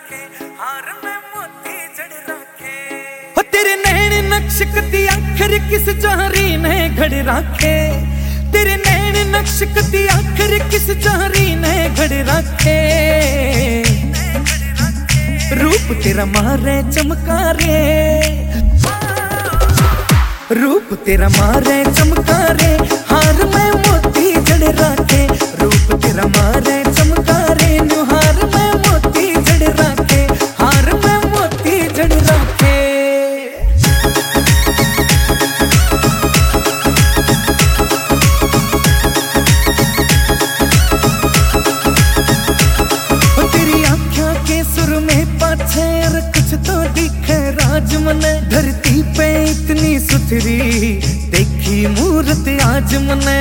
राखे, हार में मोती जड़ राखे। हो तेरे नैन नक्श कती आखिर किस जहरी ने घड़ राखे, तेरे नैन नक्श कती आखिर किस जहरी ने घड़ राखे। रूप तेरा मारे चमकारे, रूप तेरा मारे चमकारे, हार में मोती जड़ राखे। रूप तेरा मारे चमकारे, हार में मोती जड़ राखे, हार में मोती जड़ राखे। तेरी आँखों के सुर में पाछे और कुछ तो दिखे राज मने। धरती पे इतनी सुथरी देखी मूरत आज मने।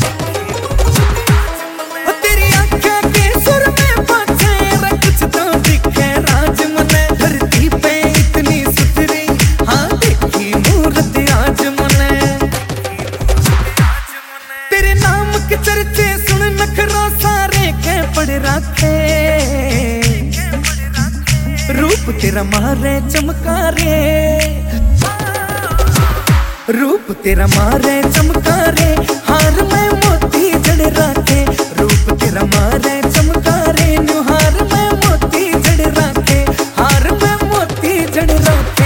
तेरी आँखों के सुर में पाछे और कुछ तो दिखे राज मने। धरती पे इतनी सुथरी हाँ देखी मूरत आज मने। तेरे नाम के चर्चे सुन नखरा सारे के पड़ राखे। रूप तेरा मारे चमकारे, रूप तेरा मारे चमकारे, हार में मोती जड़ राखे। रूप तेरा मारे चमकारे, हार में मोती जड़ राखे, हार में मोती जड़ राखे।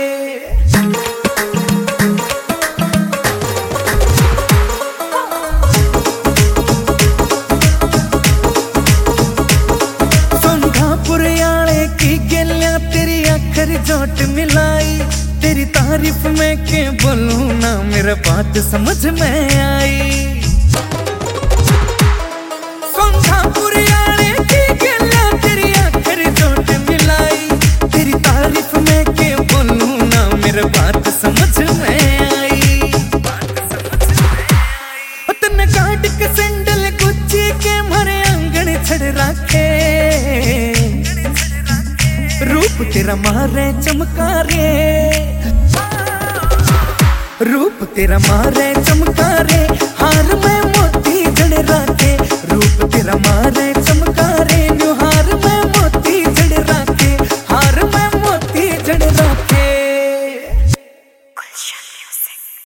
तेरी आखिर जोट मिलाई, तेरी तारीफ में के बोलूं ना मेरा बात समझ में आई। सोंधापुरियाने की गलियां तेरी आखिर जोट मिलाई, तेरी तारीफ में के बोलूं ना मेरा बात समझ में आई। तन गाड़ के सैंडल गुच्ची के मारे आंगन छड़ राखे। रूप तेरा मारे चमकारे, रूप तेरा मारे चमकारे, हार में मोती जड़ राखे। रूप तेरा मारे चमकारे।